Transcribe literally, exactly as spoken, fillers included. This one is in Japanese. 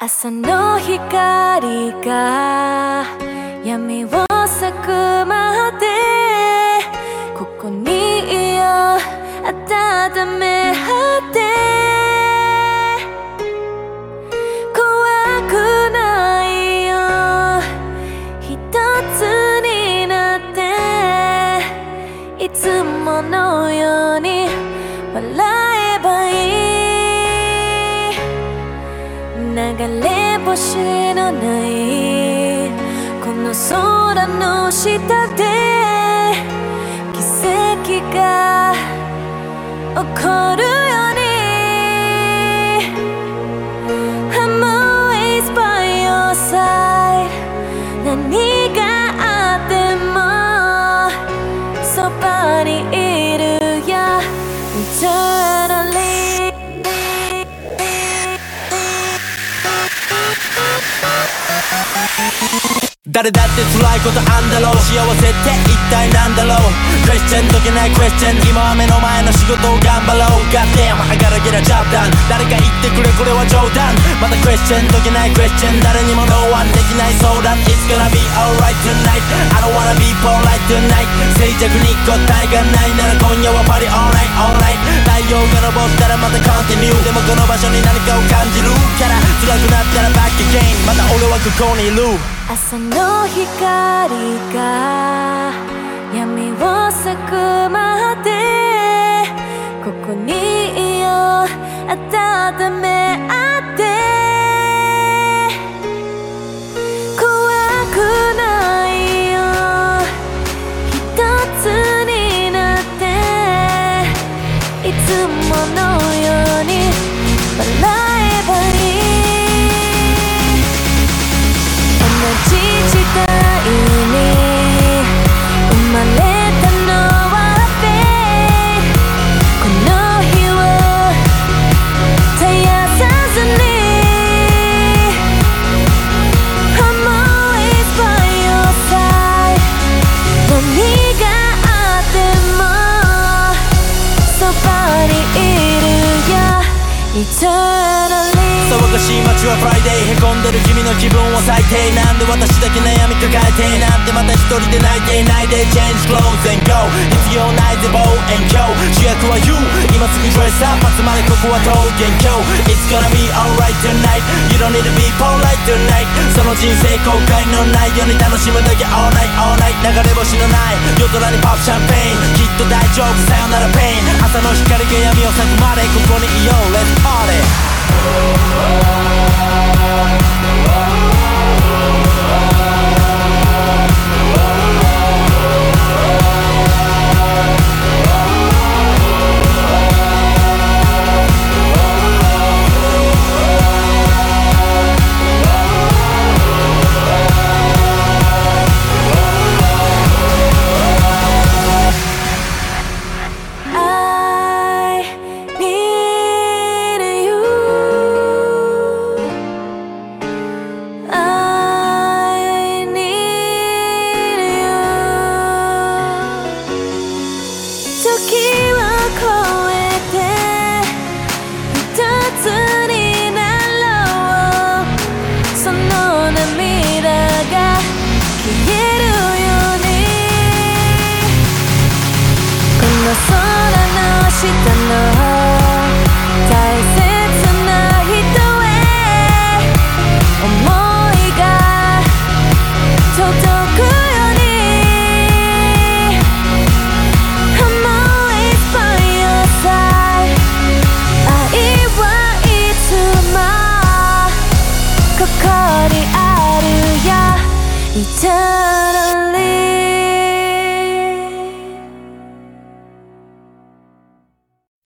朝の光が闇を咲くまでここにいよう温め合って怖くないよ一つになっていつものように笑えばいい流れ星のないこの空の下で奇跡が起こるように I'm always by your side 何があってもそばにいるよ Eternally 誰だって辛いことあんだろう幸せって一体なんだろうクエスチョン解けないクエスチョン今は目の前の仕事を頑張ろう Goddamn I gotta get a job done 誰か言ってくれこれは冗談またクエスチョン解けないクエスチョン誰にもノーワンできない相談 It's gonna be alright tonight I don't wanna be polite tonight 静寂に答えがないなら今夜はパリ alright alright 太陽が昇ったらまた continue でもこの場所に何かを感じるから辛くなったら back again また俺はここにいる朝の光が闇を咲くまでここにいよう温め合って怖くないよ一つになっていつものように笑えばいい同じ時代に生まれたのはベイこの日を絶やさずに I'm always by your side 何があってもそばにいるよ Eternally 騒がしい街はフライデーへこんでる君の気分は最低なんで私だけ悩み抱えてなんてまた一人で泣いていないで Change clothes and go 必要ないぜ bow and go 主役は You 今すぐ dress up 集まれここは桃源郷 It's gonna be alright tonight You don't need to be polite tonight その人生後悔のないように楽しむだけ all night all night 流れ星のない夜空にポップシャンペーンきっと大丈夫さよならペイン朝の光が闇を咲くまでここにいよう Let's party 空の下の大切な人へ想いが届くように I'm always by your side 愛はいつもここにあるよ Eternally